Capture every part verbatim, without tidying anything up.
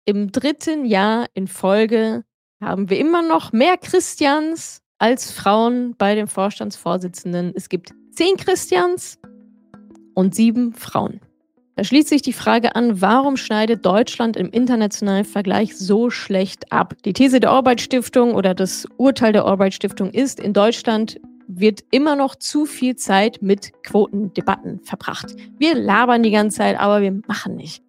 Im dritten Jahr in Folge haben wir immer noch mehr Christians als Frauen bei den Vorstandsvorsitzenden. Es gibt zehn Christians und sieben Frauen. Da schließt sich die Frage an, warum schneidet Deutschland im internationalen Vergleich so schlecht ab? Die These der Albright-Stiftung oder das Urteil der Albright-Stiftung ist, in Deutschland wird immer noch zu viel Zeit mit Quotendebatten verbracht. Wir labern die ganze Zeit, aber wir machen nicht.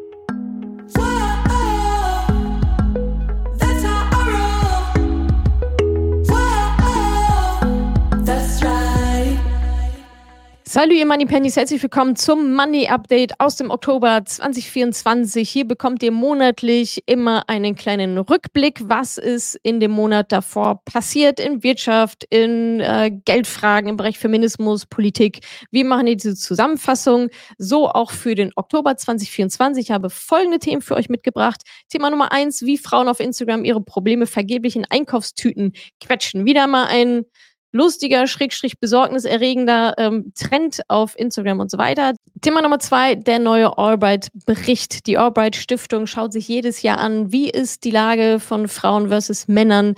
Salut ihr Money Pennies, herzlich willkommen zum Money Update aus dem Oktober zwanzig vierundzwanzig. Hier bekommt ihr monatlich immer einen kleinen Rückblick, was ist in dem Monat davor passiert in Wirtschaft, in äh, Geldfragen, im Bereich Feminismus, Politik. Wir machen hier diese Zusammenfassung, so auch für den Oktober zwanzig vierundzwanzig. Ich habe folgende Themen für euch mitgebracht. Thema Nummer eins, wie Frauen auf Instagram ihre Probleme vergeblich in Einkaufstüten quetschen. Wieder mal ein lustiger, schrägstrich besorgniserregender ähm, Trend auf Instagram und so weiter. Thema Nummer zwei, der neue Albright-Bericht. Die Albright-Stiftung schaut sich jedes Jahr an, wie ist die Lage von Frauen versus Männern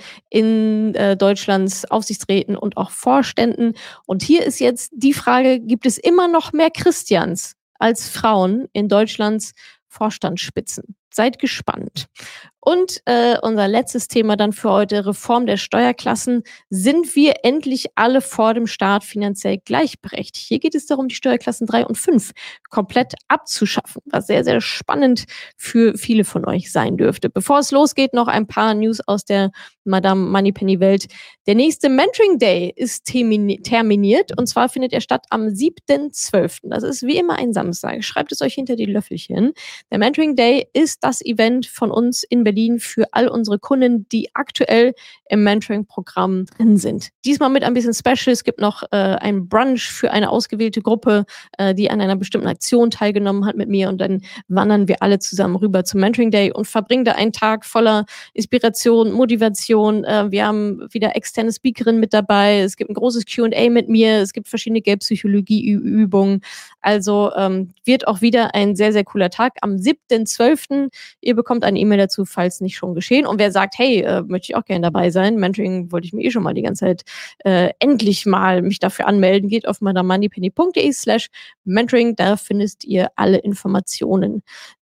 in äh, Deutschlands Aufsichtsräten und auch Vorständen. Und hier ist jetzt die Frage, gibt es immer noch mehr Christians als Frauen in Deutschlands Vorstandsspitzen? Seid gespannt. Und äh, unser letztes Thema dann für heute, Reform der Steuerklassen. Sind wir endlich alle vor dem Staat finanziell gleichberechtigt? Hier geht es darum, die Steuerklassen drei und fünf komplett abzuschaffen, was sehr, sehr spannend für viele von euch sein dürfte. Bevor es losgeht, noch ein paar News aus der Madame Moneypenny Welt. Der nächste Mentoring Day ist terminiert und zwar findet er statt am siebten zwölften Das ist wie immer ein Samstag. Schreibt es euch hinter die Löffelchen. Der Mentoring Day ist das Event von uns in Berlin für all unsere Kunden, die aktuell im Mentoring-Programm drin sind. Diesmal mit ein bisschen Special. Es gibt noch äh, ein Brunch für eine ausgewählte Gruppe, äh, die an einer bestimmten Aktion teilgenommen hat mit mir und dann wandern wir alle zusammen rüber zum Mentoring Day und verbringen da einen Tag voller Inspiration, Motivation. Äh, wir haben wieder externe Speakerinnen mit dabei. Es gibt ein großes Q und A mit mir. Es gibt verschiedene Geldpsychologie-Übungen. Also ähm, wird auch wieder ein sehr, sehr cooler Tag am siebten zwölften Ihr bekommt eine E-Mail dazu, falls nicht schon geschehen. Und wer sagt, hey, äh, möchte ich auch gerne dabei sein, Mentoring wollte ich mir eh schon mal die ganze Zeit äh, endlich mal mich dafür anmelden, geht auf madamoneypenny.de slash mentoring, da findet ihr alle Informationen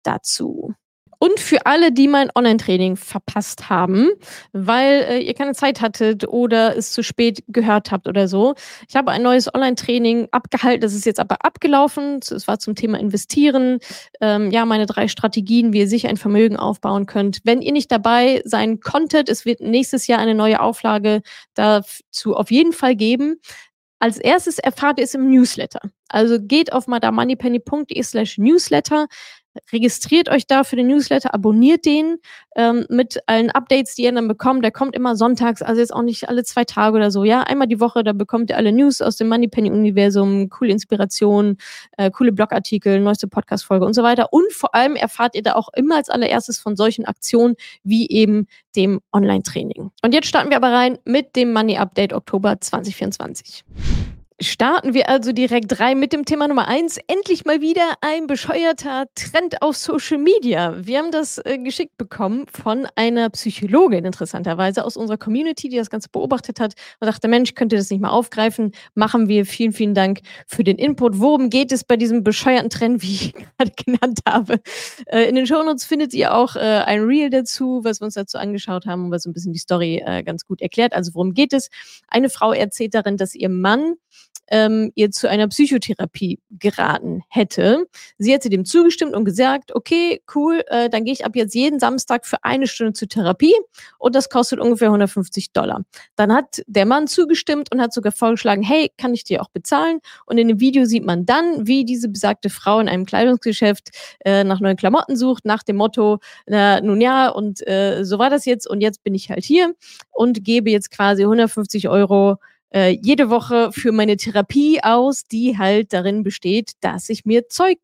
dazu. Und für alle, die mein Online-Training verpasst haben, weil äh, ihr keine Zeit hattet oder es zu spät gehört habt oder so. Ich habe ein neues Online-Training abgehalten, das ist jetzt aber abgelaufen. Es war zum Thema Investieren. Ähm, ja, meine drei Strategien, wie ihr sich ein Vermögen aufbauen könnt. Wenn ihr nicht dabei sein konntet, es wird nächstes Jahr eine neue Auflage dazu auf jeden Fall geben. Als erstes erfahrt ihr es im Newsletter. Also geht auf madamoneypenny.de slash newsletter, registriert euch da für den Newsletter, abonniert den ähm, mit allen Updates, die ihr dann bekommt. Der kommt immer sonntags, also jetzt auch nicht alle zwei Tage oder so. Ja, einmal die Woche, da bekommt ihr alle News aus dem Moneypenny-Universum, coole Inspirationen, äh, coole Blogartikel, neueste Podcast-Folge und so weiter. Und vor allem erfahrt ihr da auch immer als allererstes von solchen Aktionen wie eben dem Online-Training. Und jetzt starten wir aber rein mit dem Money Update Oktober zwanzig vierundzwanzig. Starten wir also direkt rein mit dem Thema Nummer eins. Endlich mal wieder ein bescheuerter Trend auf Social Media. Wir haben das äh, geschickt bekommen von einer Psychologin, interessanterweise, aus unserer Community, die das Ganze beobachtet hat und dachte, Mensch, könnt ihr das nicht mal aufgreifen? Machen wir. Vielen, vielen Dank für den Input. Worum geht es bei diesem bescheuerten Trend, wie ich gerade genannt habe? Äh, in den Shownotes findet ihr auch äh, ein Reel dazu, was wir uns dazu angeschaut haben und was so ein bisschen die Story äh, ganz gut erklärt. Also worum geht es? Eine Frau erzählt darin, dass ihr Mann Ähm, ihr zu einer Psychotherapie geraten hätte. Sie hätte dem zugestimmt und gesagt, okay, cool, äh, dann gehe ich ab jetzt jeden Samstag für eine Stunde zur Therapie und das kostet ungefähr hundertfünfzig Dollar. Dann hat der Mann zugestimmt und hat sogar vorgeschlagen, hey, kann ich dir auch bezahlen? Und in dem Video sieht man dann, wie diese besagte Frau in einem Kleidungsgeschäft äh, nach neuen Klamotten sucht, nach dem Motto, na, nun ja, und äh, so war das jetzt und jetzt bin ich halt hier und gebe jetzt quasi hundertfünfzig Euro Äh, jede Woche für meine Therapie aus, die halt darin besteht, dass ich mir Zeug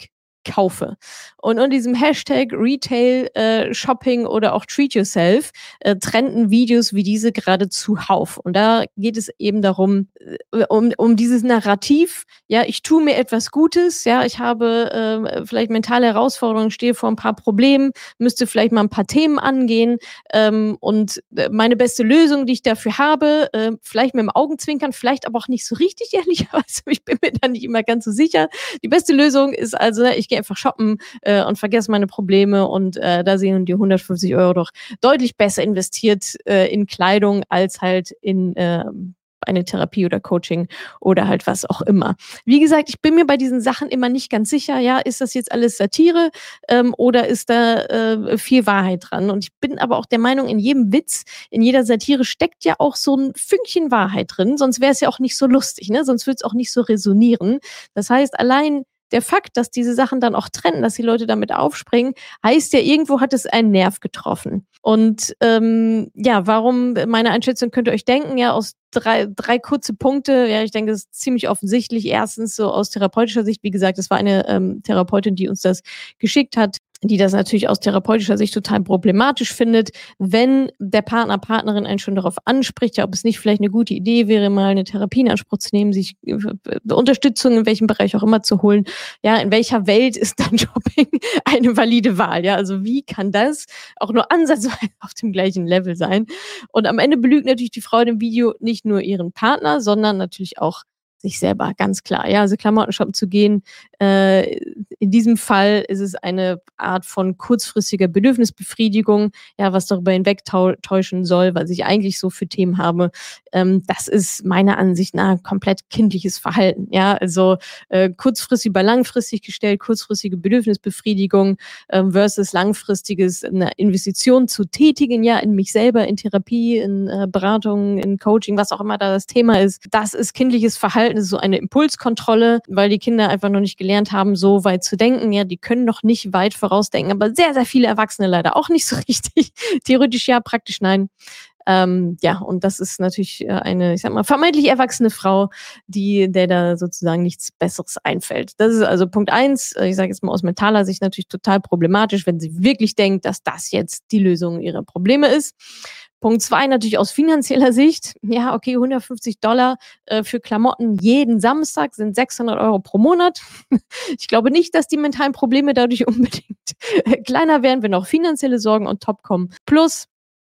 kaufe. Und unter diesem Hashtag Retail äh, Shopping oder auch Treat Yourself äh, trenden Videos wie diese gerade zuhauf. Und da geht es eben darum, äh, um, um dieses Narrativ, ja, ich tue mir etwas Gutes, ja, ich habe äh, vielleicht mentale Herausforderungen, stehe vor ein paar Problemen, müsste vielleicht mal ein paar Themen angehen ähm, und äh, meine beste Lösung, die ich dafür habe, äh, vielleicht mit dem Augenzwinkern, vielleicht aber auch nicht so richtig, ehrlicherweise, ich bin mir da nicht immer ganz so sicher. Die beste Lösung ist also, ich gehe einfach shoppen äh, und vergesse meine Probleme und äh, da sehen die hundertfünfzig Euro doch deutlich besser investiert äh, in Kleidung als halt in äh, eine Therapie oder Coaching oder halt was auch immer. Wie gesagt, ich bin mir bei diesen Sachen immer nicht ganz sicher, ja, ist das jetzt alles Satire ähm, oder ist da äh, viel Wahrheit dran? Und ich bin aber auch der Meinung, in jedem Witz, in jeder Satire steckt ja auch so ein Fünkchen Wahrheit drin, sonst wäre es ja auch nicht so lustig, ne? Sonst würde es auch nicht so resonieren. Das heißt, allein der Fakt, dass diese Sachen dann auch trennen, dass die Leute damit aufspringen, heißt ja, irgendwo hat es einen Nerv getroffen. Und ähm, ja, warum, meine Einschätzung könnt ihr euch denken, ja, aus drei, drei kurze Punkte, ja, ich denke, das ist ziemlich offensichtlich. Erstens, so aus therapeutischer Sicht, wie gesagt, das war eine ähm, Therapeutin, die uns das geschickt hat, die das natürlich aus therapeutischer Sicht total problematisch findet, wenn der Partner, Partnerin einen schon darauf anspricht, ja, ob es nicht vielleicht eine gute Idee wäre, mal eine Therapie in Anspruch zu nehmen, sich äh, Unterstützung in welchem Bereich auch immer zu holen. Ja, in welcher Welt ist dann Shopping eine valide Wahl? Ja, also wie kann das auch nur ansatzweise auf dem gleichen Level sein? Und am Ende belügt natürlich die Frau in dem Video nicht nur ihren Partner, sondern natürlich auch sich selber, ganz klar. Ja, also Klamotten shoppen zu gehen, äh, in diesem Fall ist es eine Art von kurzfristiger Bedürfnisbefriedigung, ja, was darüber hinwegtäuschen soll, was ich eigentlich so für Themen habe. Ähm, das ist meiner Ansicht nach komplett kindliches Verhalten. Ja, also äh, kurzfristig über langfristig gestellt, kurzfristige Bedürfnisbefriedigung äh, versus langfristiges eine Investition zu tätigen, ja, in mich selber, in Therapie, in äh, Beratung, in Coaching, was auch immer da das Thema ist. Das ist kindliches Verhalten. Das ist so eine Impulskontrolle, weil die Kinder einfach noch nicht gelernt haben, so weit zu denken. Ja, die können noch nicht weit vorausdenken, aber sehr, sehr viele Erwachsene leider auch nicht so richtig. Theoretisch ja, praktisch nein. Ähm, ja, und das ist natürlich eine, ich sag mal, vermeintlich erwachsene Frau, die, der da sozusagen nichts Besseres einfällt. Das ist also Punkt eins. Ich sage jetzt mal aus mentaler Sicht natürlich total problematisch, wenn sie wirklich denkt, dass das jetzt die Lösung ihrer Probleme ist. Punkt zwei, natürlich aus finanzieller Sicht. Ja, okay, hundertfünfzig Dollar äh, für Klamotten jeden Samstag sind sechshundert Euro pro Monat. Ich glaube nicht, dass die mentalen Probleme dadurch unbedingt äh, kleiner werden, wenn auch finanzielle Sorgen on top kommen. Plus,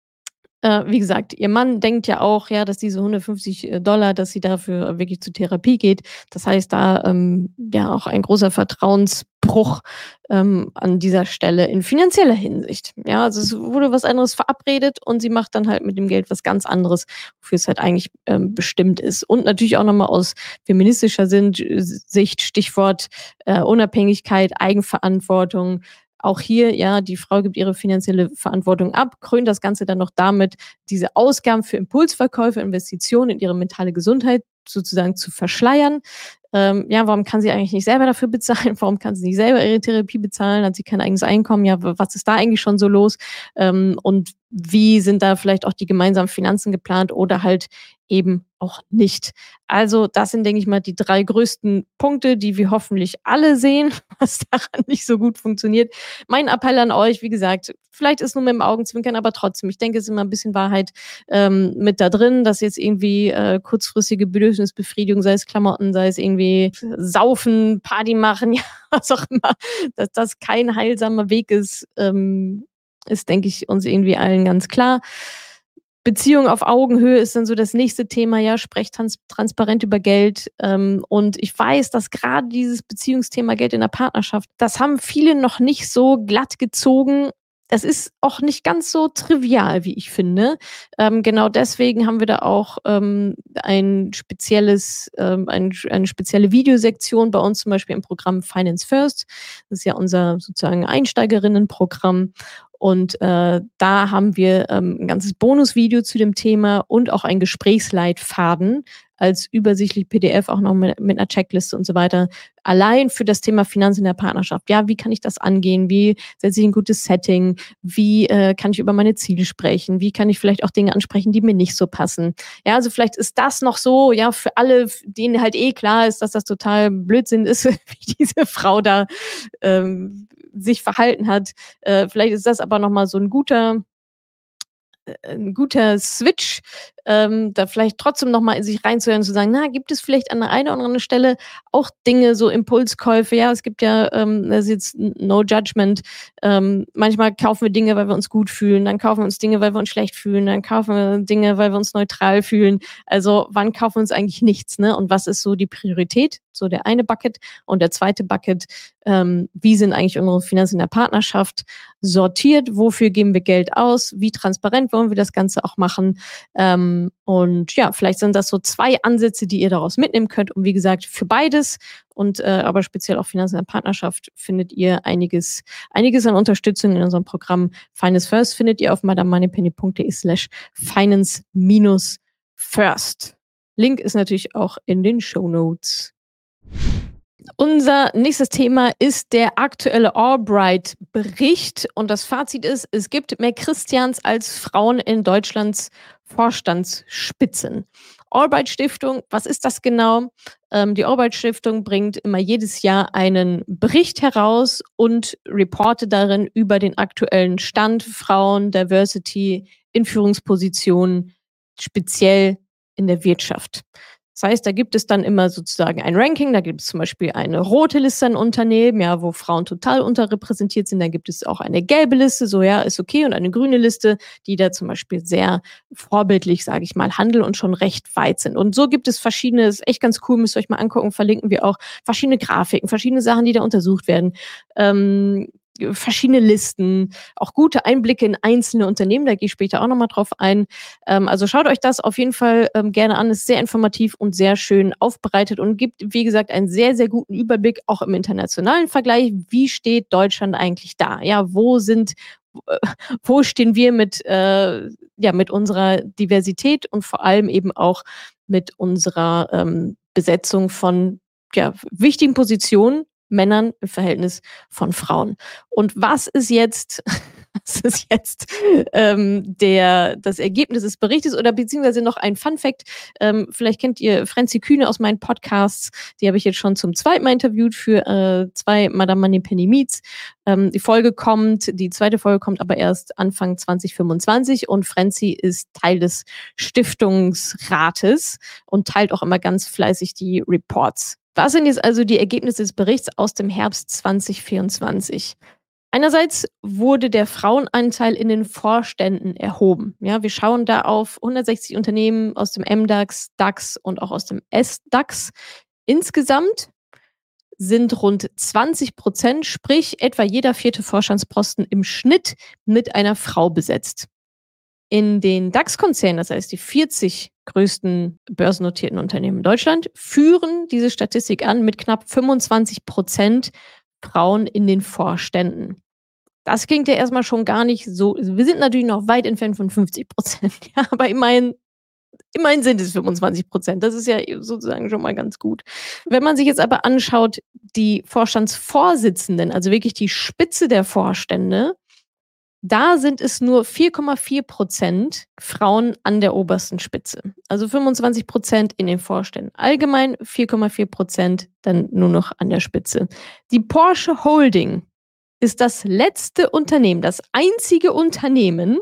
äh, wie gesagt, ihr Mann denkt ja auch, ja, dass diese hundertfünfzig Dollar, dass sie dafür wirklich zur Therapie geht. Das heißt, da ähm, ja auch ein großer Vertrauensbruch ähm, an dieser Stelle in finanzieller Hinsicht. Ja, also es wurde was anderes verabredet und sie macht dann halt mit dem Geld was ganz anderes, wofür es halt eigentlich ähm, bestimmt ist. Und natürlich auch nochmal aus feministischer Sicht, Stichwort äh, Unabhängigkeit, Eigenverantwortung. Auch hier, ja, die Frau gibt ihre finanzielle Verantwortung ab, krönt das Ganze dann noch damit, diese Ausgaben für Impulsverkäufe, Investitionen in ihre mentale Gesundheit sozusagen zu verschleiern. Ähm, ja, warum kann sie eigentlich nicht selber dafür bezahlen? Warum kann sie nicht selber ihre Therapie bezahlen? Hat sie kein eigenes Einkommen? Ja, was ist da eigentlich schon so los? Ähm, und wie sind da vielleicht auch die gemeinsamen Finanzen geplant oder halt eben auch nicht? Also das sind, denke ich mal, die drei größten Punkte, die wir hoffentlich alle sehen, was daran nicht so gut funktioniert. Mein Appell an euch, wie gesagt, vielleicht ist nur mit dem Augenzwinkern, aber trotzdem, ich denke, es ist immer ein bisschen Wahrheit ähm, mit da drin, dass jetzt irgendwie äh, kurzfristige Bedürfnisbefriedigung, sei es Klamotten, sei es irgendwie Saufen, Party machen, ja, was auch immer, dass das kein heilsamer Weg ist, ähm, ist, denke ich, uns irgendwie allen ganz klar. Beziehung auf Augenhöhe ist dann so das nächste Thema, ja, sprecht trans transparent über Geld. Ähm, und ich weiß, dass gerade dieses Beziehungsthema Geld in der Partnerschaft, das haben viele noch nicht so glatt gezogen. Das ist auch nicht ganz so trivial, wie ich finde. Ähm, genau deswegen haben wir da auch ähm, ein spezielles, ähm, ein, eine spezielle Videosektion bei uns zum Beispiel im Programm Finance First. Das ist ja unser sozusagen Einsteigerinnenprogramm. Und äh, da haben wir ähm, ein ganzes Bonusvideo zu dem Thema und auch ein Gesprächsleitfaden, als übersichtlich P D F auch noch mit, mit einer Checkliste und so weiter. Allein für das Thema Finanzen in der Partnerschaft. Ja, wie kann ich das angehen? Wie setze ich ein gutes Setting? Wie äh, kann ich über meine Ziele sprechen? Wie kann ich vielleicht auch Dinge ansprechen, die mir nicht so passen? Ja, also vielleicht ist das noch so, ja, für alle, denen halt eh klar ist, dass das total Blödsinn ist, wie diese Frau da ähm, sich verhalten hat. Äh, vielleicht ist das aber nochmal so ein guter ein guter Switch, ähm, da vielleicht trotzdem noch mal in sich reinzuhören, zu sagen, na, gibt es vielleicht an der einen oder anderen Stelle auch Dinge, so Impulskäufe? Ja, es gibt ja, ähm, das ist jetzt no judgment. Ähm, manchmal kaufen wir Dinge, weil wir uns gut fühlen, dann kaufen wir uns Dinge, weil wir uns schlecht fühlen, dann kaufen wir Dinge, weil wir uns neutral fühlen. Also wann kaufen wir uns eigentlich nichts, ne? Und was ist so die Priorität? So der eine Bucket und der zweite Bucket, ähm, wie sind eigentlich unsere Finanzen in der Partnerschaft sortiert? Wofür geben wir Geld aus? Wie transparent wollen wir das Ganze auch machen? Ähm, und ja, vielleicht sind das so zwei Ansätze, die ihr daraus mitnehmen könnt. Und wie gesagt, für beides und äh, aber speziell auch Finanzen in der Partnerschaft findet ihr einiges, einiges an Unterstützung in unserem Programm Finance First findet ihr auf madamoneypenny.de slash finance minus first. Link ist natürlich auch in den Shownotes. Unser nächstes Thema ist der aktuelle Albright-Bericht und das Fazit ist, es gibt mehr Christians als Frauen in Deutschlands Vorstandsspitzen. Albright-Stiftung, was ist das genau? Ähm, die Albright-Stiftung bringt immer jedes Jahr einen Bericht heraus und reportet darin über den aktuellen Stand Frauen, Diversity in Führungspositionen, speziell in der Wirtschaft. Das heißt, da gibt es dann immer sozusagen ein Ranking, da gibt es zum Beispiel eine rote Liste an Unternehmen, ja, wo Frauen total unterrepräsentiert sind, dann gibt es auch eine gelbe Liste, so ja, ist okay, und eine grüne Liste, die da zum Beispiel sehr vorbildlich, sage ich mal, handeln und schon recht weit sind. Und so gibt es verschiedene, ist echt ganz cool, müsst ihr euch mal angucken, verlinken wir auch verschiedene Grafiken, verschiedene Sachen, die da untersucht werden. Ähm, verschiedene Listen, auch gute Einblicke in einzelne Unternehmen, da gehe ich später auch nochmal drauf ein. Ähm, also schaut euch das auf jeden Fall ähm, gerne an, ist sehr informativ und sehr schön aufbereitet und gibt, wie gesagt, einen sehr, sehr guten Überblick, auch im internationalen Vergleich, wie steht Deutschland eigentlich da? Ja, wo sind, äh, wo stehen wir mit, äh, ja, mit unserer Diversität und vor allem eben auch mit unserer ähm, Besetzung von ja, wichtigen Positionen, Männern im Verhältnis von Frauen. Und was ist jetzt, was ist jetzt ähm, der, das Ergebnis des Berichtes oder beziehungsweise noch ein Fun-Fact. Ähm, vielleicht kennt ihr Franzi Kühne aus meinen Podcasts. Die habe ich jetzt schon zum zweiten Mal interviewt für äh, zwei Madame Moneypenny Meets. Ähm, die Folge kommt, die zweite Folge kommt aber erst Anfang zwanzig fünfundzwanzig und Franzi ist Teil des Stiftungsrates und teilt auch immer ganz fleißig die Reports. Was sind jetzt also die Ergebnisse des Berichts aus dem Herbst zwanzig vierundzwanzig? Einerseits wurde der Frauenanteil in den Vorständen erhoben. Ja, wir schauen da auf hundertsechzig Unternehmen aus dem M DAX, DAX und auch aus dem S DAX. Insgesamt sind rund zwanzig Prozent, sprich etwa jeder vierte Vorstandsposten im Schnitt mit einer Frau besetzt. In den DAX-Konzernen, das heißt die vierzig größten börsennotierten Unternehmen in Deutschland, führen diese Statistik an mit knapp fünfundzwanzig Prozent Frauen in den Vorständen. Das klingt ja erstmal schon gar nicht so, wir sind natürlich noch weit entfernt von fünfzig Prozent, ja, aber immerhin, immerhin sind es fünfundzwanzig Prozent. Das ist ja sozusagen schon mal ganz gut. Wenn man sich jetzt aber anschaut, die Vorstandsvorsitzenden, also wirklich die Spitze der Vorstände, da sind es nur vier Komma vier Prozent Frauen an der obersten Spitze. Also fünfundzwanzig Prozent in den Vorständen. Allgemein vier Komma vier Prozent dann nur noch an der Spitze. Die Porsche Holding ist das letzte Unternehmen, das einzige Unternehmen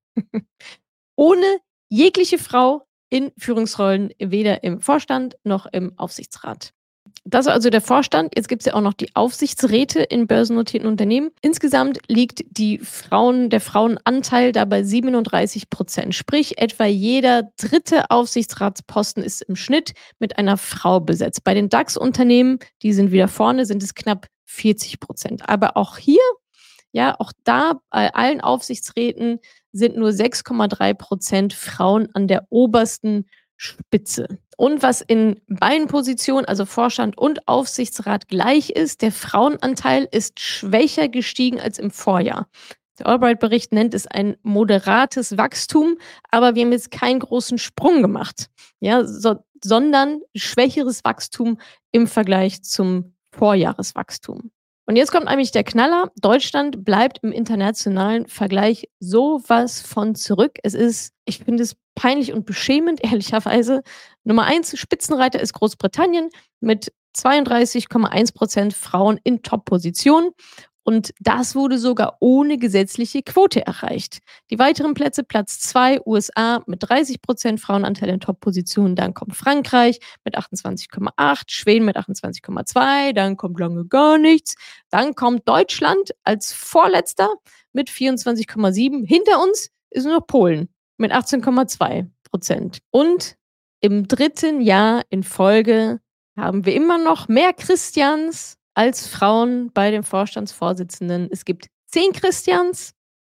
ohne jegliche Frau in Führungsrollen, weder im Vorstand noch im Aufsichtsrat. Das ist also der Vorstand. Jetzt gibt es ja auch noch die Aufsichtsräte in börsennotierten Unternehmen. Insgesamt liegt die Frauen, der Frauenanteil da bei siebenunddreißig Prozent. Sprich, etwa jeder dritte Aufsichtsratsposten ist im Schnitt mit einer Frau besetzt. Bei den DAX-Unternehmen, die sind wieder vorne, sind es knapp vierzig Prozent. Aber auch hier, ja, auch da bei allen Aufsichtsräten sind nur sechs Komma drei Prozent Frauen an der obersten Spitze. Und was in beiden Positionen, also Vorstand und Aufsichtsrat, gleich ist, der Frauenanteil ist schwächer gestiegen als im Vorjahr. Der Albright-Bericht nennt es ein moderates Wachstum, aber wir haben jetzt keinen großen Sprung gemacht, ja, so, sondern schwächeres Wachstum im Vergleich zum Vorjahreswachstum. Und jetzt kommt eigentlich der Knaller. Deutschland bleibt im internationalen Vergleich sowas von zurück. Es ist, ich finde es peinlich und beschämend, ehrlicherweise. Nummer eins, Spitzenreiter ist Großbritannien mit zweiunddreißig Komma eins Prozent Frauen in Top-Positionen. Und das wurde sogar ohne gesetzliche Quote erreicht. Die weiteren Plätze, Platz zwei, U S A mit dreißig Prozent Frauenanteil in Top-Positionen. Dann kommt Frankreich mit achtundzwanzig Komma acht, Schweden mit achtundzwanzig Komma zwei, dann kommt lange gar nichts. Dann kommt Deutschland als Vorletzter mit vierundzwanzig Komma sieben. Hinter uns ist nur noch Polen mit achtzehn Komma zwei Prozent. Und im dritten Jahr in Folge haben wir immer noch mehr Christians als Frauen bei den Vorstandsvorsitzenden. Es gibt zehn Christians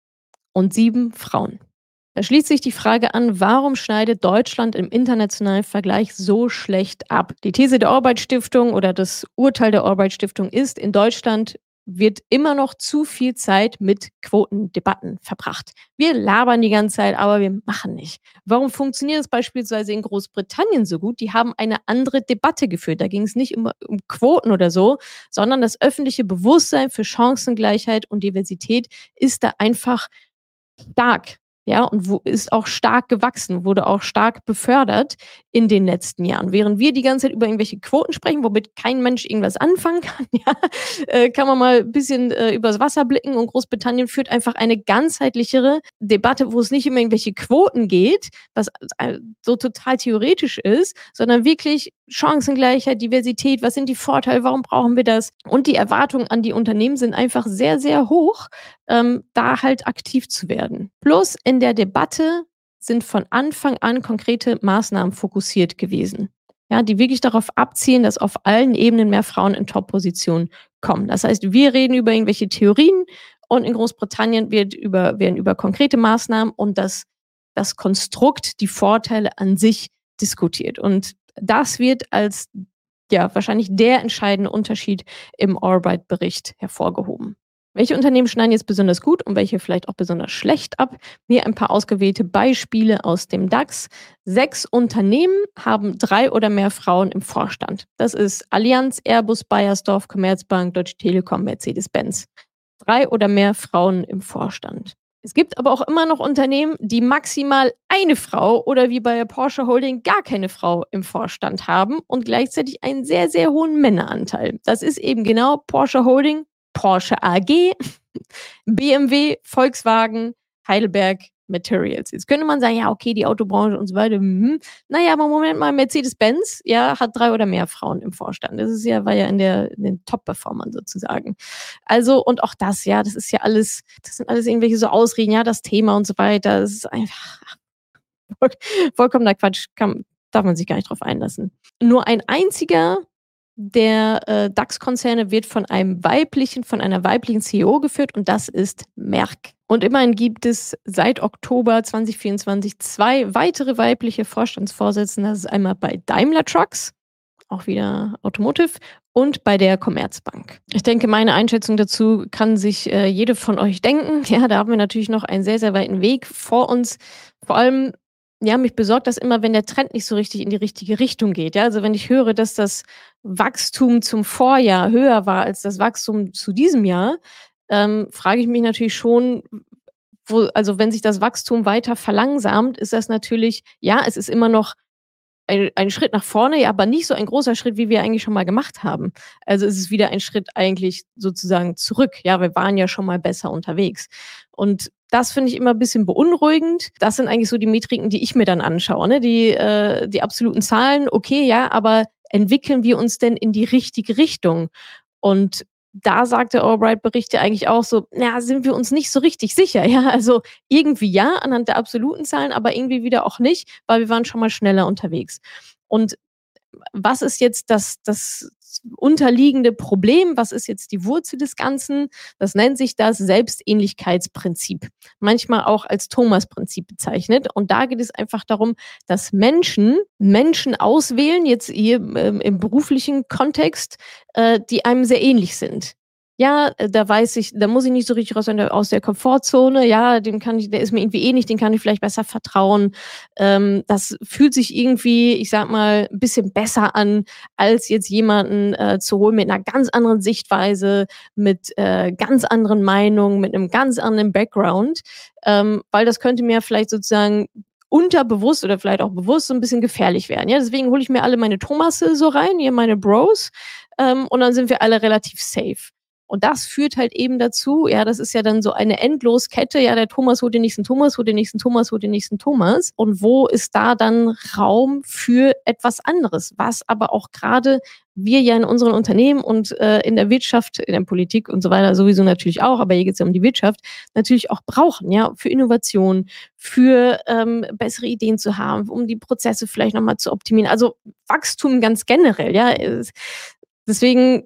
und sieben Frauen. Da schließt sich die Frage an, warum schneidet Deutschland im internationalen Vergleich so schlecht ab? Die These der Albright-Stiftung oder das Urteil der Albright-Stiftung ist, in Deutschland wird immer noch zu viel Zeit mit Quotendebatten verbracht. Wir labern die ganze Zeit, aber wir machen nicht. Warum funktioniert es beispielsweise in Großbritannien so gut? Die haben eine andere Debatte geführt. Da ging es nicht um, um Quoten oder so, sondern das öffentliche Bewusstsein für Chancengleichheit und Diversität ist da einfach stark. Ja, und wo ist auch stark gewachsen, wurde auch stark befördert in den letzten Jahren. Während wir die ganze Zeit über irgendwelche Quoten sprechen, womit kein Mensch irgendwas anfangen kann, ja, äh, kann man mal ein bisschen äh, übers Wasser blicken. Und Großbritannien führt einfach eine ganzheitlichere Debatte, wo es nicht um irgendwelche Quoten geht, was äh, so total theoretisch ist, sondern wirklich Chancengleichheit, Diversität, was sind die Vorteile, warum brauchen wir das? Und die Erwartungen an die Unternehmen sind einfach sehr, sehr hoch, ähm, da halt aktiv zu werden. Plus in der Debatte sind von Anfang an konkrete Maßnahmen fokussiert gewesen, ja, die wirklich darauf abzielen, dass auf allen Ebenen mehr Frauen in Top-Positionen kommen. Das heißt, wir reden über irgendwelche Theorien und in Großbritannien wird über, werden über konkrete Maßnahmen und das, das Konstrukt, die Vorteile an sich diskutiert. Und das wird als ja, wahrscheinlich der entscheidende Unterschied im Albright-Bericht hervorgehoben. Welche Unternehmen schneiden jetzt besonders gut und welche vielleicht auch besonders schlecht ab? Hier ein paar ausgewählte Beispiele aus dem DAX. Sechs Unternehmen haben drei oder mehr Frauen im Vorstand. Das ist Allianz, Airbus, Bayersdorf, Commerzbank, Deutsche Telekom, Mercedes-Benz. Drei oder mehr Frauen im Vorstand. Es gibt aber auch immer noch Unternehmen, die maximal eine Frau oder wie bei der Porsche Holding gar keine Frau im Vorstand haben und gleichzeitig einen sehr, sehr hohen Männeranteil. Das ist eben genau Porsche Holding, Porsche A G, B M W, Volkswagen, Heidelberg Materials. Jetzt könnte man sagen, ja, okay, die Autobranche und so weiter. Hm. Naja, aber Moment mal, Mercedes-Benz, ja, hat drei oder mehr Frauen im Vorstand. Das ist ja, war ja in, der, in den Top-Performern sozusagen. Also, und auch das, ja, das ist ja alles, das sind alles irgendwelche so Ausreden, ja, das Thema und so weiter. Das ist einfach voll, vollkommener Quatsch, kann, darf man sich gar nicht drauf einlassen. Nur ein einziger der äh, DAX-Konzerne wird von einem weiblichen, von einer weiblichen C E O geführt und das ist Merck. Und immerhin gibt es seit Oktober zwanzig vierundzwanzig zwei weitere weibliche Vorstandsvorsitzende. Das ist einmal bei Daimler Trucks, auch wieder Automotive, und bei der Commerzbank. Ich denke, meine Einschätzung dazu kann sich äh, jede von euch denken. Ja, da haben wir natürlich noch einen sehr, sehr weiten Weg vor uns. Vor allem, ja, mich besorgt das immer, wenn der Trend nicht so richtig in die richtige Richtung geht. Ja, also wenn ich höre, dass das Wachstum zum Vorjahr höher war als das Wachstum zu diesem Jahr, ähm, frage ich mich natürlich schon, wo, also wenn sich das Wachstum weiter verlangsamt, ist das natürlich, ja, es ist immer noch ein, ein Schritt nach vorne, ja, aber nicht so ein großer Schritt, wie wir eigentlich schon mal gemacht haben. Also es ist wieder ein Schritt eigentlich sozusagen zurück. Ja, wir waren ja schon mal besser unterwegs. Und das finde ich immer ein bisschen beunruhigend. Das sind eigentlich so die Metriken, die ich mir dann anschaue. Ne? Die, äh, die absoluten Zahlen, okay, ja, aber entwickeln wir uns denn in die richtige Richtung? Und da sagt der Albright-Bericht ja eigentlich auch so, na, sind wir uns nicht so richtig sicher. Ja, also irgendwie ja, anhand der absoluten Zahlen, aber irgendwie wieder auch nicht, weil wir waren schon mal schneller unterwegs. Und was ist jetzt das, das unterliegende Problem? Was ist jetzt die Wurzel des Ganzen? Das nennt sich das Selbstähnlichkeitsprinzip, manchmal auch als Thomas-Prinzip bezeichnet. Und da geht es einfach darum, dass Menschen Menschen auswählen, jetzt hier ähm, im beruflichen Kontext, äh, die einem sehr ähnlich sind. Ja, äh, da weiß ich da muss ich nicht so richtig raus in der aus der Komfortzone. Ja, dem kann ich der ist mir irgendwie eh nicht, den kann ich vielleicht besser vertrauen. Ähm, das fühlt sich irgendwie, ich sage mal, 'n bisschen besser an, als jetzt jemanden, äh, zu holen mit 'ner ganz anderen Sichtweise, mit, äh, ganz anderen Meinungen, mit 'nem ganz anderen Background, ähm, weil das könnte mir vielleicht sozusagen unterbewusst oder vielleicht auch bewusst so 'n bisschen gefährlich werden. Ja, deswegen hole ich mir alle meine Thomasse so rein, hier meine Bros, ähm, und dann sind wir alle relativ safe. Und das führt halt eben dazu ja, das ist ja dann so eine Endloskette, ja, der Thomas holt den nächsten Thomas, holt den nächsten Thomas, holt den nächsten Thomas. Und wo ist da dann Raum für etwas anderes, was aber auch grade wir ja in unseren Unternehmen und, äh, in der Wirtschaft, in der Politik und so weiter sowieso natürlich auch, aber hier geht's ja um die Wirtschaft, natürlich auch brauchen, ja, für Innovation, für, ähm, bessere Ideen zu haben, um die Prozesse vielleicht noch mal zu optimieren. Also, Wachstum ganz generell, ja. Äh, deswegen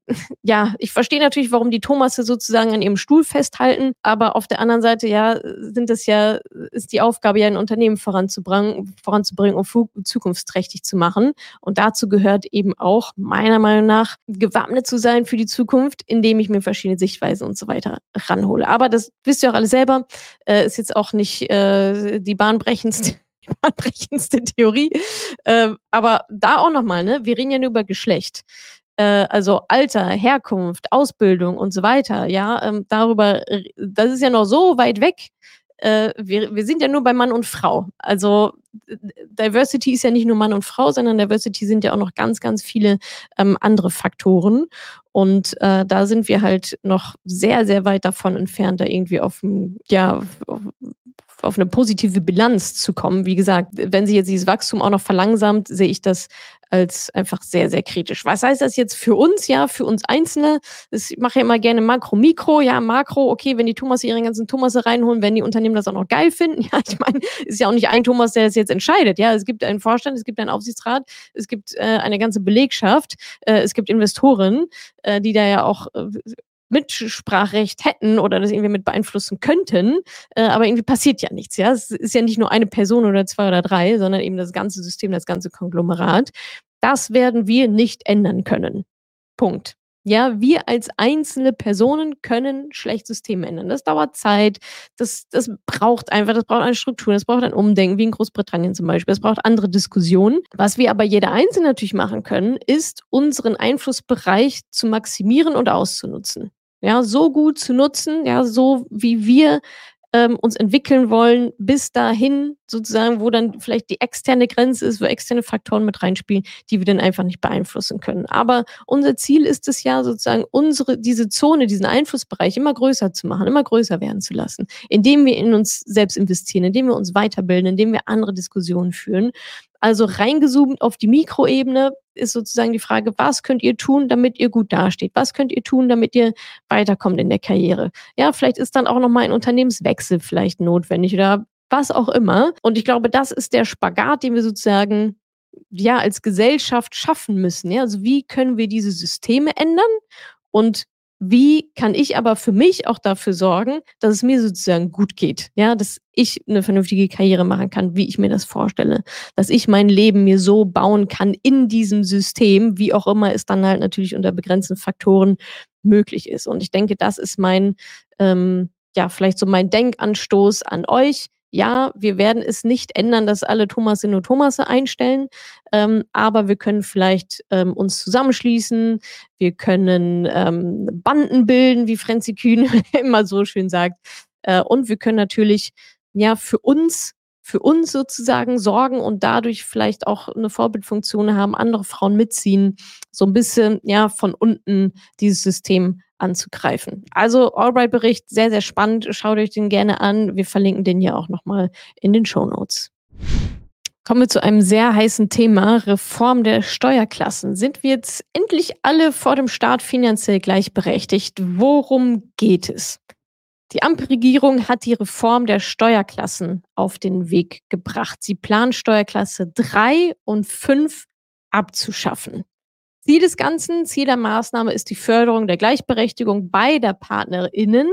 ja, ich verstehe natürlich, warum die Thomasse sozusagen an ihrem Stuhl festhalten, aber auf der anderen Seite, ja, sind das ja ist die Aufgabe ja, ein Unternehmen voranzubrang voranzubringen und fu zukunftsträchtig zu machen. Und dazu gehört eben auch meiner Meinung nach, gewappnet zu sein für die Zukunft, indem ich mir verschiedene Sichtweisen und so weiter ranhole. Aber das wisst ihr auch alle selber, äh, ist jetzt auch nicht, äh, die bahnbrechendste bahnbrechendste Theorie. Ähm, aber da auch noch mal, ne, wir reden ja nur über Geschlecht. Äh, also Alter, Herkunft, Ausbildung und so weiter, ja, ähm, darüber r das ist ja noch so weit weg. Äh, wir wir sind ja nur bei Mann und Frau. Also, D D Diversity ist ja nicht nur Mann und Frau, sondern Diversity sind ja auch noch ganz, ganz viele, ähm, andere Faktoren. Und, äh, da sind wir halt noch sehr, sehr weit davon entfernt, da irgendwie auf 'n ja, auf auf auf 'ne positive Bilanz zu kommen. Wie gesagt, wenn sich jetzt dieses Wachstum auch noch verlangsamt, sehe ich das als einfach sehr, sehr kritisch. Was heißt das jetzt für uns, ja, für uns Einzelne? Ich mache ja immer gerne Makro, Mikro. Ja, Makro, okay, wenn die Thomasse ihre ganzen Thomasse reinholen, werden die Unternehmen das auch noch geil finden. Ja, ich meine, ist ja auch nicht ein Thomas, der das jetzt entscheidet, ja? Es gibt einen Vorstand, es gibt einen Aufsichtsrat, es gibt, äh, eine ganze Belegschaft, äh, es gibt Investoren, äh, die da ja auch, äh, Mitspracherecht hätten oder das irgendwie mit beeinflussen könnten, äh, aber irgendwie passiert ja nichts, ja? Es ist ja nicht nur eine Person oder zwei oder drei, sondern eben das ganze System, das ganze Konglomerat. Das werden wir nicht ändern können. Punkt. Ja, wir als einzelne Personen können schlecht Systeme ändern. Das dauert Zeit, das das braucht einfach das braucht eine Struktur, das braucht ein Umdenken, wie in Großbritannien zum Beispiel. Es braucht andere Diskussionen. Was wir aber jeder Einzelne natürlich machen können, ist, unseren Einflussbereich zu maximieren und auszunutzen. Ja, so gut zu nutzen, ja, so wie wir, ähm, uns entwickeln wollen, bis dahin sozusagen, wo dann vielleicht die externe Grenze ist, wo externe Faktoren mit reinspielen, die wir dann einfach nicht beeinflussen können. Aber unser Ziel ist es ja sozusagen, unsere diese Zone, diesen Einflussbereich immer größer zu machen, immer größer werden zu lassen, indem wir in uns selbst investieren, indem wir uns weiterbilden, indem wir andere Diskussionen führen. Also reingezoomt auf die Mikroebene ist sozusagen die Frage: „Was könnt ihr tun, damit ihr gut dasteht? Was könnt ihr tun, damit ihr weiterkommt in der Karriere?“ Ja, vielleicht ist dann auch noch mal ein Unternehmenswechsel vielleicht notwendig oder was auch immer. Und ich glaube, das ist der Spagat, den wir sozusagen, ja, als Gesellschaft schaffen müssen, ja? Also, wie können wir diese Systeme ändern und wie kann ich aber für mich auch dafür sorgen, dass es mir sozusagen gut geht, ja? Dass ich 'ne vernünftige Karriere machen kann, wie ich mir das vorstelle. Dass ich mein Leben mir so bauen kann in diesem System, wie auch immer es dann halt natürlich unter begrenzten Faktoren möglich ist. Und ich denke, das ist mein ähm, ja, vielleicht so mein Denkanstoß an euch. Ja, wir werden es nicht ändern, dass alle Thomasse nur Thomasse einstellen, ähm, aber wir können vielleicht, ähm, uns zusammenschließen. Wir können, ähm, Banden bilden, wie Fränzi Kühn immer so schön sagt. Äh, und wir können natürlich, ja, für uns für uns sozusagen sorgen und dadurch vielleicht auch 'ne Vorbildfunktion haben, andere Frauen mitziehen, so 'n bisschen, ja, von unten dieses System anzugreifen. Also, Albright-Bericht, sehr, sehr spannend. Schaut euch den gerne an. Wir verlinken den hier auch noch mal in den Shownotes. Kommen wir zu einem sehr heißen Thema, Reform der Steuerklassen. Sind wir jetzt endlich alle vor dem Staat finanziell gleichberechtigt? Worum geht es? Die Ampelregierung hat die Reform der Steuerklassen auf den Weg gebracht. Sie plant, Steuerklasse drei und fünf abzuschaffen. Ziel des Ganzen Ziel der Maßnahme ist die Förderung der Gleichberechtigung beider PartnerInnen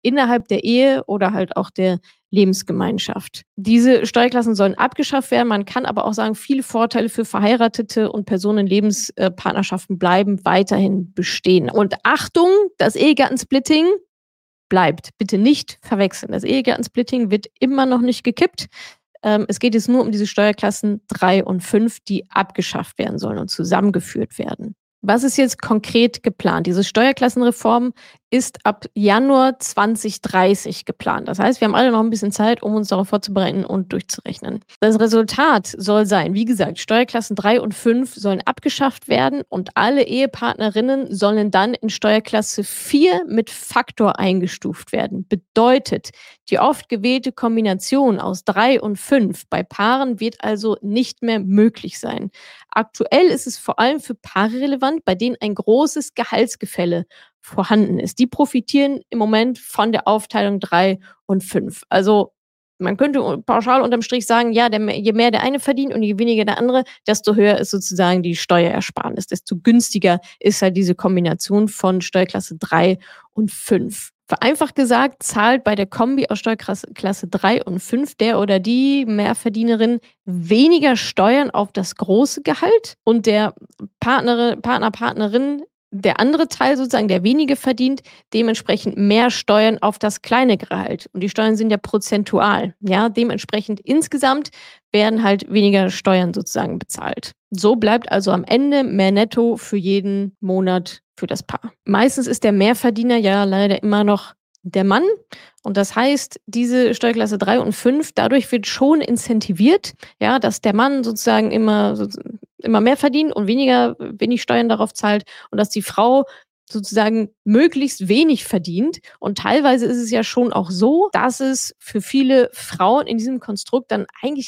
innerhalb der Ehe oder halt auch der Lebensgemeinschaft. Diese Steuerklassen sollen abgeschafft werden. Man kann aber auch sagen, viele Vorteile für Verheiratete und Personen in Lebenspartnerschaften bleiben weiterhin bestehen. Und Achtung, das Ehegattensplitting bleibt. Bitte nicht verwechseln. Das Ehegattensplitting wird immer noch nicht gekippt. Ähm, es geht jetzt nur um diese Steuerklassen drei und fünf, die abgeschafft werden sollen und zusammengeführt werden. Was ist jetzt konkret geplant? Diese Steuerklassenreform ist ab Januar zwanzig dreißig geplant. Das heißt, wir haben alle noch ein bisschen Zeit, um uns darauf vorzubereiten und durchzurechnen. Das Resultat soll sein, wie gesagt, Steuerklassen drei und fünf sollen abgeschafft werden und alle Ehepartnerinnen sollen dann in Steuerklasse vier mit Faktor eingestuft werden. Bedeutet, die oft gewählte Kombination aus drei und fünf bei Paaren wird also nicht mehr möglich sein. Aktuell ist es vor allem für Paare relevant, bei denen ein großes Gehaltsgefälle vorhanden ist. Die profitieren im Moment von der Aufteilung drei und fünf. Also man könnte pauschal unterm Strich sagen, ja, der, je mehr der eine verdient und je weniger der andere, desto höher ist sozusagen die Steuerersparnis, desto günstiger ist halt diese Kombination von Steuerklasse drei und fünf. Vereinfacht gesagt, zahlt bei der Kombi aus Steuerklasse drei und fünf der oder die Mehrverdienerin weniger Steuern auf das große Gehalt und der Partnerin, Partner, Partnerin, der andere Teil sozusagen, der weniger verdient, dementsprechend mehr Steuern auf das kleine Gehalt. Und die Steuern sind ja prozentual. Ja, dementsprechend insgesamt werden halt weniger Steuern sozusagen bezahlt. So bleibt also am Ende mehr Netto für jeden Monat für das Paar. Meistens ist der Mehrverdiener ja leider immer noch der Mann. Und das heißt, diese Steuerklasse drei und fünf, dadurch wird schon incentiviert, ja, dass der Mann sozusagen immer, immer mehr verdient und weniger, wenig Steuern darauf zahlt und dass die Frau sozusagen möglichst wenig verdient. Und teilweise ist es ja schon auch so, dass es für viele Frauen in diesem Konstrukt dann eigentlich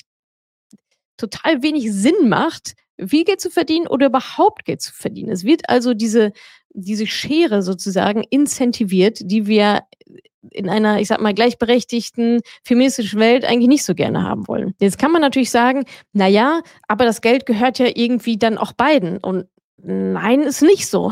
total wenig Sinn macht, viel Geld zu verdienen oder überhaupt Geld zu verdienen. Es wird also diese, diese Schere sozusagen incentiviert, die wir in einer, ich sag mal, gleichberechtigten, feministischen Welt eigentlich nicht so gerne haben wollen. Jetzt kann man natürlich sagen, na ja, aber das Geld gehört ja irgendwie dann auch beiden. Und nein, ist nicht so.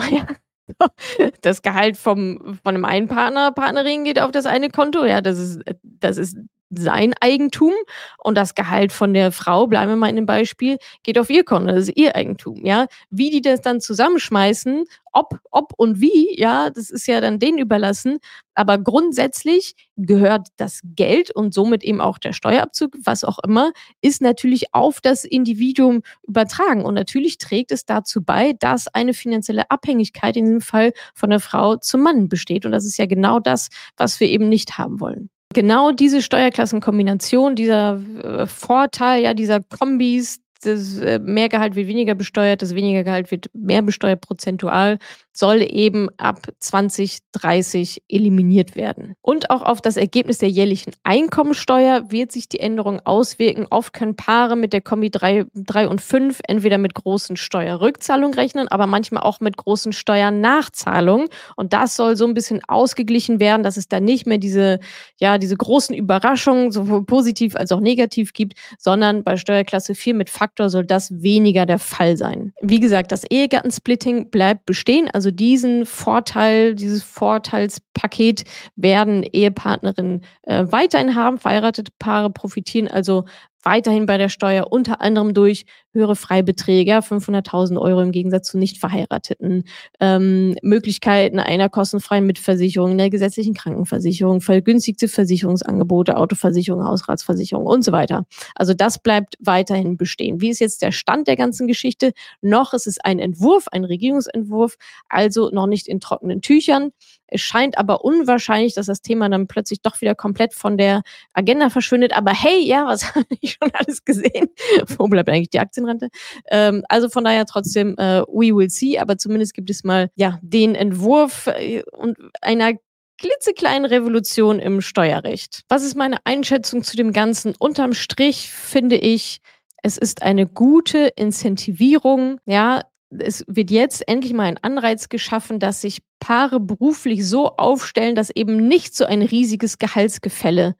Das Gehalt vom, von dem einen Partner, Partnerin geht auf das eine Konto. Ja, das ist, das ist sein Eigentum und das Gehalt von der Frau, bleiben wir mal in dem Beispiel, geht auf ihr Konto, das ist ihr Eigentum, ja. Wie die das dann zusammenschmeißen, ob, ob und wie, ja, das ist ja dann denen überlassen, aber grundsätzlich gehört das Geld und somit eben auch der Steuerabzug, was auch immer, ist natürlich auf das Individuum übertragen und natürlich trägt es dazu bei, dass eine finanzielle Abhängigkeit in diesem Fall von der Frau zum Mann besteht und das ist ja genau das, was wir eben nicht haben wollen. Genau diese Steuerklassenkombination, dieser äh, Vorteil, ja, dieser Kombis, das äh, Mehrgehalt wird weniger besteuert, das weniger Gehalt wird mehr besteuert prozentual, soll eben ab zwanzig dreißig eliminiert werden. Und auch auf das Ergebnis der jährlichen Einkommensteuer wird sich die Änderung auswirken. Oft können Paare mit der Kombi drei und fünf entweder mit großen Steuerrückzahlungen rechnen, aber manchmal auch mit großen Steuernachzahlungen. Und das soll so ein bisschen ausgeglichen werden, dass es dann nicht mehr diese, ja, diese großen Überraschungen, sowohl positiv als auch negativ gibt, sondern bei Steuerklasse vier mit Faktor soll das weniger der Fall sein. Wie gesagt, das Ehegattensplitting bleibt bestehen, also diesen Vorteil, dieses Vorteilspaket werden Ehepartnerinnen äh, weiterhin haben. Verheiratete Paare profitieren also weiterhin bei der Steuer, unter anderem durch höhere Freibeträge, ja, fünfhunderttausend Euro im Gegensatz zu Nicht-Verheirateten, ähm, Möglichkeiten einer kostenfreien Mitversicherung, in der gesetzlichen Krankenversicherung, vergünstigte Versicherungsangebote, Autoversicherung, Hausratsversicherung und so weiter. Also das bleibt weiterhin bestehen. Wie ist jetzt der Stand der ganzen Geschichte? Noch ist es ein Entwurf, ein Regierungsentwurf, also noch nicht in trockenen Tüchern. Es scheint aber unwahrscheinlich, dass das Thema dann plötzlich doch wieder komplett von der Agenda verschwindet. Aber hey, ja, was habe ich schon alles gesehen? Wo bleibt eigentlich die Aktienrente? Ähm, also von daher trotzdem, äh, we will see. Aber zumindest gibt es mal ja den Entwurf äh, und einer klitzekleinen Revolution im Steuerrecht. Was ist meine Einschätzung zu dem Ganzen? Unterm Strich finde ich, es ist eine gute Incentivierung, ja. Es wird jetzt endlich mal ein Anreiz geschaffen, dass sich Paare beruflich so aufstellen, dass eben nicht so ein riesiges Gehaltsgefälle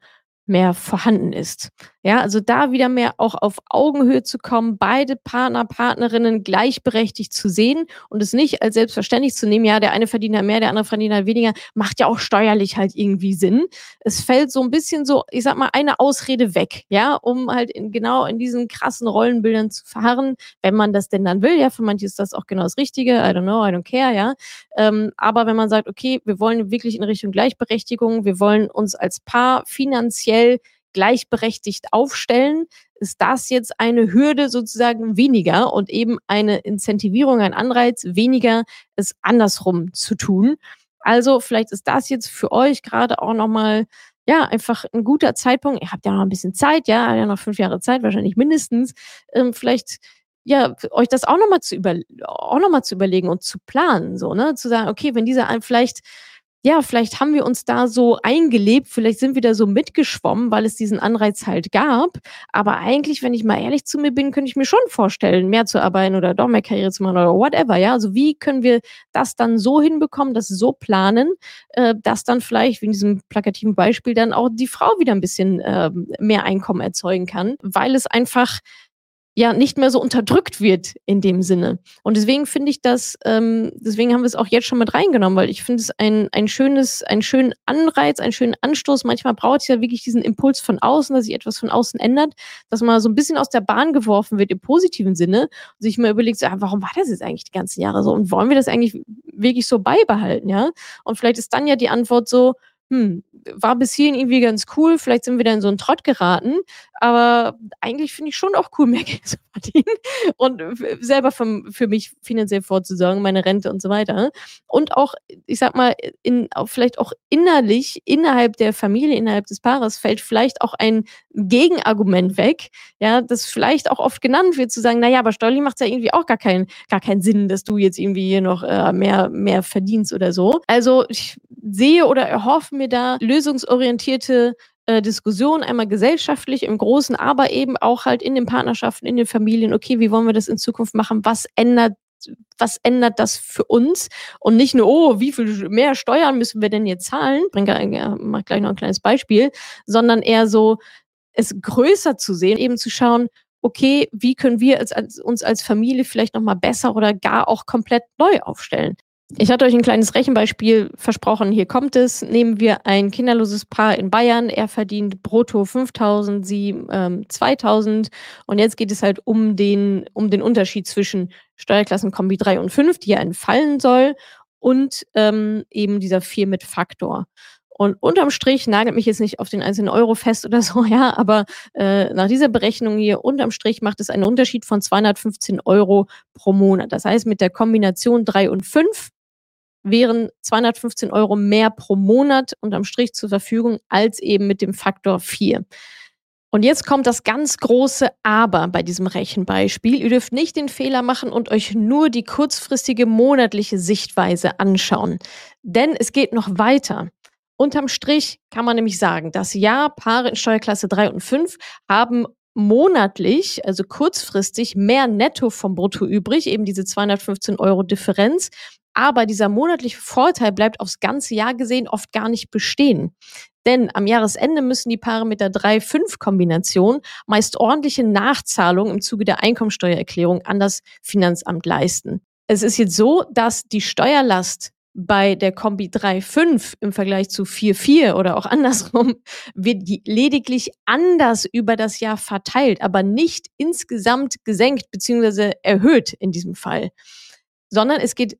mehr vorhanden ist. Ja, also da wieder mehr auch auf Augenhöhe zu kommen, beide Partner, Partnerinnen gleichberechtigt zu sehen und es nicht als selbstverständlich zu nehmen, ja, der eine verdient halt mehr, der andere verdient halt weniger, macht ja auch steuerlich halt irgendwie Sinn. Es fällt so ein bisschen so, ich sag mal, eine Ausrede weg, ja, um halt in genau in diesen krassen Rollenbildern zu verharren, wenn man das denn dann will. Ja, für manche ist das auch genau das Richtige. I don't know, I don't care, ja. Ähm, aber wenn man sagt, okay, wir wollen wirklich in Richtung Gleichberechtigung, wir wollen uns als Paar finanziell gleichberechtigt aufstellen, ist das jetzt eine Hürde sozusagen weniger und eben eine Incentivierung, ein Anreiz weniger, es andersrum zu tun. Also vielleicht ist das jetzt für euch gerade auch nochmal, ja, einfach ein guter Zeitpunkt. Ihr habt ja noch ein bisschen Zeit, ja, ja noch fünf Jahre Zeit, wahrscheinlich mindestens. Ähm, vielleicht ja, euch das auch noch mal zu über auch noch mal zu überlegen und zu planen so, ne? Zu sagen: „Okay, wenn dieser ein vielleicht ja, vielleicht haben wir uns da so eingelebt, vielleicht sind wir da so mitgeschwommen, weil es diesen Anreiz halt gab. Aber eigentlich, wenn ich mal ehrlich zu mir bin, könnte ich mir schon vorstellen, mehr zu arbeiten oder doch mehr Karriere zu machen oder whatever, ja? Also, wie können wir das dann so hinbekommen, das so planen, äh, dass dann vielleicht, wie in diesem plakativen Beispiel, dann auch die Frau wieder ein bisschen, ähm, mehr Einkommen erzeugen kann, weil es einfach ja nicht mehr so unterdrückt wird in dem Sinne. Und deswegen finde ich das ähm, deswegen haben wir es auch jetzt schon mit reingenommen, weil ich finde es ein ein schönes einen schönen Anreiz, einen schönen Anstoß. Manchmal braucht es ja wirklich diesen Impuls von außen, dass sich etwas von außen ändert, dass man so ein bisschen aus der Bahn geworfen wird im positiven Sinne und sich mal überlegt, so: „Ah, warum war das jetzt eigentlich die ganzen Jahre so und wollen wir das eigentlich wirklich so beibehalten“, ja? Und vielleicht ist dann ja die Antwort so: „Hm, war bis hierhin irgendwie ganz cool, vielleicht sind wir da in so 'n Trott geraten, aber eigentlich finde ich schon auch cool, mehr Geld zu verdienen und w selber vom für mich finanziell vorzusorgen, meine Rente und so weiter. Und auch, ich sage mal, in auch vielleicht auch innerlich, innerhalb der Familie, innerhalb des Paares fällt vielleicht auch ein Gegenargument weg, ja, das vielleicht auch oft genannt wird, zu sagen: „Na ja, aber steuerlich macht's ja irgendwie auch gar keinen gar keinen Sinn, dass du jetzt irgendwie hier noch, äh, mehr mehr verdienst oder so.“ Also, ich sehe oder erhoffe mir da lösungsorientierte äh, Diskussion, einmal gesellschaftlich im Großen, aber eben auch halt in den Partnerschaften, in den Familien. Okay, wie wollen wir das in Zukunft machen? Was ändert was ändert das für uns? Und nicht nur, oh, wie viel mehr Steuern müssen wir denn jetzt zahlen? Ich bringe äh, mach gleich noch ein kleines Beispiel, sondern eher so, es größer zu sehen, eben zu schauen, okay, wie können wir als, als, uns als Familie vielleicht nochmal besser oder gar auch komplett neu aufstellen? Ich hatte euch ein kleines Rechenbeispiel versprochen, hier kommt es. Nehmen wir ein kinderloses Paar in Bayern. Er verdient brutto fünftausend, sie, ähm, zweitausend. Und jetzt geht es halt um den um den Unterschied zwischen Steuerklassenkombi drei und fünf, die ja entfallen soll, und, ähm, eben dieser vier mit Faktor. Und unterm Strich, nagelt mich jetzt nicht auf den einzelnen Euro fest oder so, ja, aber, äh, nach dieser Berechnung hier, unterm Strich macht es einen Unterschied von zweihundertfünfzehn Euro pro Monat. Das heißt, mit der Kombination drei und fünf wären zweihundertfünfzehn Euro mehr pro Monat unterm Strich zur Verfügung als eben mit dem Faktor vier. Und jetzt kommt das ganz große Aber bei diesem Rechenbeispiel. Ihr dürft nicht den Fehler machen und euch nur die kurzfristige monatliche Sichtweise anschauen. Denn es geht noch weiter. Unterm Strich kann man nämlich sagen, dass ja, Paare in Steuerklasse drei und fünf haben monatlich, also kurzfristig, mehr Netto vom Brutto übrig, eben diese zweihundertfünfzehn Euro Differenz. Aber dieser monatliche Vorteil bleibt aufs ganze Jahr gesehen oft gar nicht bestehen. Denn am Jahresende müssen die Paare mit der drei fünf Kombination meist ordentliche Nachzahlungen im Zuge der Einkommensteuererklärung an das Finanzamt leisten. Es ist jetzt so, dass die Steuerlast bei der Kombi drei fünf im Vergleich zu vier vier oder auch andersrum wird lediglich anders über das Jahr verteilt, aber nicht insgesamt gesenkt bzw. erhöht in diesem Fall. Sondern es geht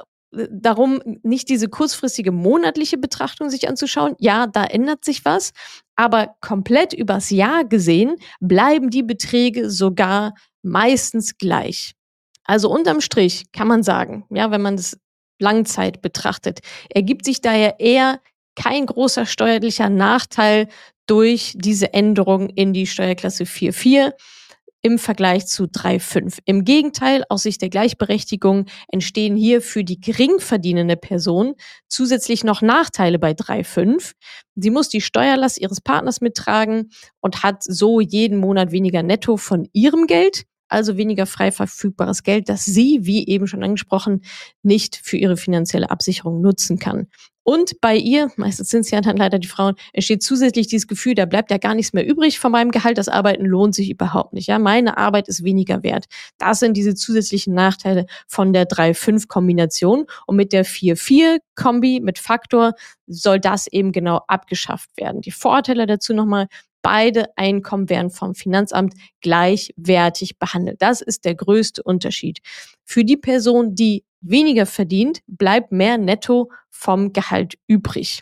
darum, nicht diese kurzfristige monatliche Betrachtung sich anzuschauen. Ja, da ändert sich was, aber komplett übers Jahr gesehen bleiben die Beträge sogar meistens gleich. Also unterm Strich kann man sagen, ja, wenn man das Langzeit betrachtet, ergibt sich daher eher kein großer steuerlicher Nachteil durch diese Änderung in die Steuerklasse vier vier im Vergleich zu drei fünf. Im Gegenteil, aus Sicht der Gleichberechtigung entstehen hier für die gering verdienende Person zusätzlich noch Nachteile bei drei fünf. Sie muss die Steuerlast ihres Partners mittragen und hat so jeden Monat weniger netto von ihrem Geld, also weniger frei verfügbares Geld, das sie, wie eben schon angesprochen, nicht für ihre finanzielle Absicherung nutzen kann. Und bei ihr, meistens sind es ja dann leider die Frauen, entsteht zusätzlich dieses Gefühl, da bleibt ja gar nichts mehr übrig von meinem Gehalt, das Arbeiten lohnt sich überhaupt nicht. Ja, meine Arbeit ist weniger wert. Das sind diese zusätzlichen Nachteile von der drei fünf Kombination. Und mit der vier vier Kombi mit Faktor soll das eben genau abgeschafft werden. Die Vorteile dazu nochmal: Beide Einkommen werden vom Finanzamt gleichwertig behandelt. Das ist der größte Unterschied. Für die Person, die weniger verdient, bleibt mehr netto vom Gehalt übrig.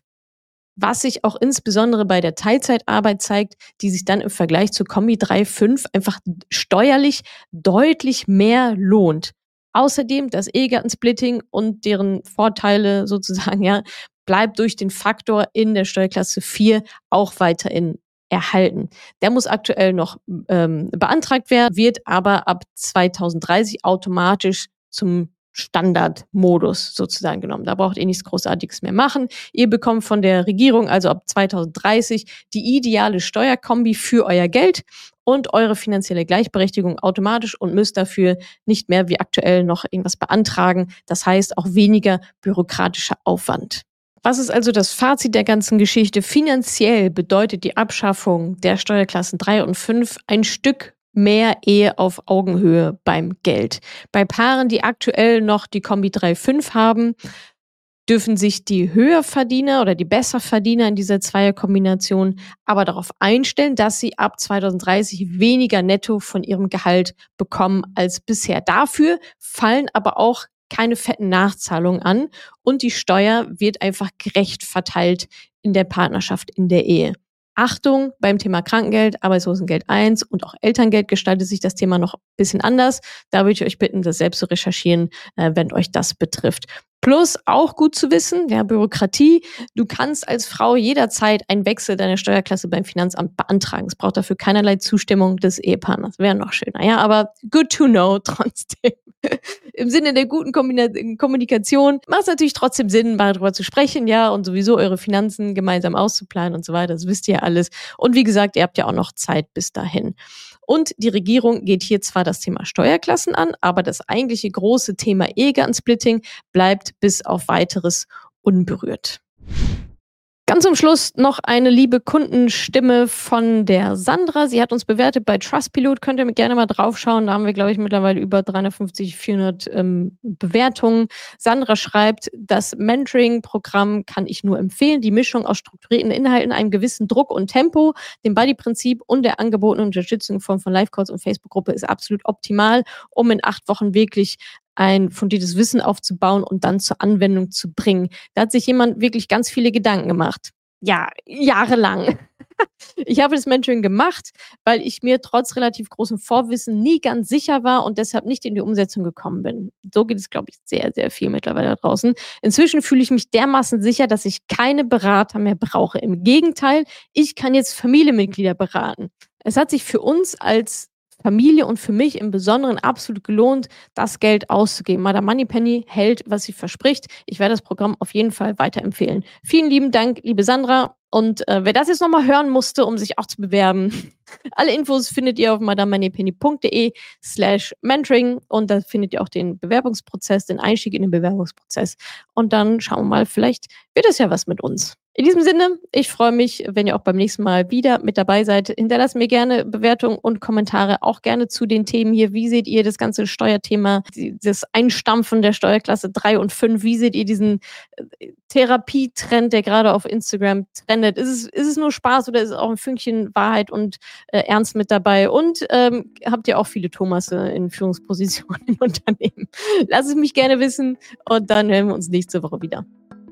Was sich auch insbesondere bei der Teilzeitarbeit zeigt, die sich dann im Vergleich zur Kombi drei fünf einfach steuerlich deutlich mehr lohnt. Außerdem das Ehegattensplitting und deren Vorteile sozusagen, ja, bleibt durch den Faktor in der Steuerklasse vier auch weiterhin erhalten. Der muss aktuell noch ähm, beantragt werden, wird aber ab zweitausenddreißig automatisch zum Standardmodus sozusagen genommen. Da braucht ihr nichts Großartiges mehr machen. Ihr bekommt von der Regierung also ab zweitausenddreißig die ideale Steuerkombi für euer Geld und eure finanzielle Gleichberechtigung automatisch und müsst dafür nicht mehr wie aktuell noch irgendwas beantragen. Das heißt auch weniger bürokratischer Aufwand. Was ist also das Fazit der ganzen Geschichte? Finanziell bedeutet die Abschaffung der Steuerklassen drei und fünf ein Stück mehr Ehe auf Augenhöhe beim Geld. Bei Paaren, die aktuell noch die Kombi drei fünf haben, dürfen sich die Höherverdiener oder die Besserverdiener in dieser Zweierkombination aber darauf einstellen, dass sie ab zweitausenddreißig weniger netto von ihrem Gehalt bekommen als bisher. Dafür fallen aber auch keine fetten Nachzahlungen an und die Steuer wird einfach gerecht verteilt in der Partnerschaft, in der Ehe. Achtung, beim Thema Krankengeld, Arbeitslosengeld eins und auch Elterngeld gestaltet sich das Thema noch ein bisschen anders. Da würde ich euch bitten, das selbst zu recherchieren, äh, wenn euch das betrifft. Plus, auch gut zu wissen, ja, Bürokratie, du kannst als Frau jederzeit einen Wechsel deiner Steuerklasse beim Finanzamt beantragen. Es braucht dafür keinerlei Zustimmung des Ehepartners. Wäre noch schöner, ja, aber good to know trotzdem. Im Sinne der guten Kombina- Kommunikation macht es natürlich trotzdem Sinn, mal darüber zu sprechen, ja, und sowieso eure Finanzen gemeinsam auszuplanen und so weiter. Das wisst ihr ja alles. Und wie gesagt, ihr habt ja auch noch Zeit bis dahin. Und die Regierung geht hier zwar das Thema Steuerklassen an, aber das eigentliche große Thema Ehegattensplitting bleibt bis auf Weiteres unberührt. Ganz zum Schluss noch eine liebe Kundenstimme von der Sandra. Sie hat uns bewertet bei Trustpilot. Könnt ihr gerne mal draufschauen. Da haben wir, glaube ich, mittlerweile über dreihundertfünfzig, vierhundert ähm, Bewertungen. Sandra schreibt, das Mentoring-Programm kann ich nur empfehlen. Die Mischung aus strukturierten Inhalten, einem gewissen Druck und Tempo, dem Buddy-Prinzip und der angebotenen Unterstützung in Form von Live-Calls und Facebook-Gruppe ist absolut optimal, um in acht Wochen wirklich ein fundiertes Wissen aufzubauen und dann zur Anwendung zu bringen. Da hat sich jemand wirklich ganz viele Gedanken gemacht. Ja, jahrelang. Ich habe das Mentoring gemacht, weil ich mir trotz relativ großem Vorwissen nie ganz sicher war und deshalb nicht in die Umsetzung gekommen bin. So geht es, glaube ich, sehr, sehr viel mittlerweile da draußen. Inzwischen fühle ich mich dermaßen sicher, dass ich keine Berater mehr brauche. Im Gegenteil, ich kann jetzt Familienmitglieder beraten. Es hat sich für uns als Familie und für mich im Besonderen absolut gelohnt, das Geld auszugeben. Madame Moneypenny hält, was sie verspricht. Ich werde das Programm auf jeden Fall weiterempfehlen. Vielen lieben Dank, liebe Sandra. Und äh, wer das jetzt nochmal hören musste, um sich auch zu bewerben, alle Infos findet ihr auf madamemoneypenny.de slash mentoring und da findet ihr auch den Bewerbungsprozess, den Einstieg in den Bewerbungsprozess. Und dann schauen wir mal, vielleicht wird es ja was mit uns. In diesem Sinne, ich freue mich, wenn ihr auch beim nächsten Mal wieder mit dabei seid. Hinterlasst mir gerne Bewertungen und Kommentare, auch gerne zu den Themen hier. Wie seht ihr das ganze Steuerthema, das Einstampfen der Steuerklasse drei und fünf? Wie seht ihr diesen Therapietrend, der gerade auf Instagram trendet? Ist es, ist es nur Spaß oder ist es auch ein Fünkchen Wahrheit und äh, Ernst mit dabei? Und ähm, habt ihr auch viele Thomasse in Führungspositionen in Unternehmen? Lasst es mich gerne wissen und dann hören wir uns nächste Woche wieder.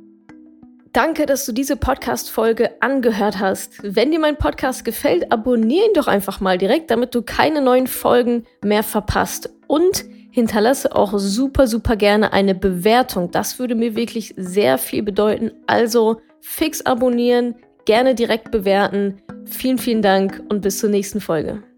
Danke, dass du diese Podcast-Folge angehört hast. Wenn dir mein Podcast gefällt, abonniere ihn doch einfach mal direkt, damit du keine neuen Folgen mehr verpasst. Und hinterlasse auch super, super gerne eine Bewertung. Das würde mir wirklich sehr viel bedeuten. Also fix abonnieren, gerne direkt bewerten. Vielen, vielen Dank und bis zur nächsten Folge.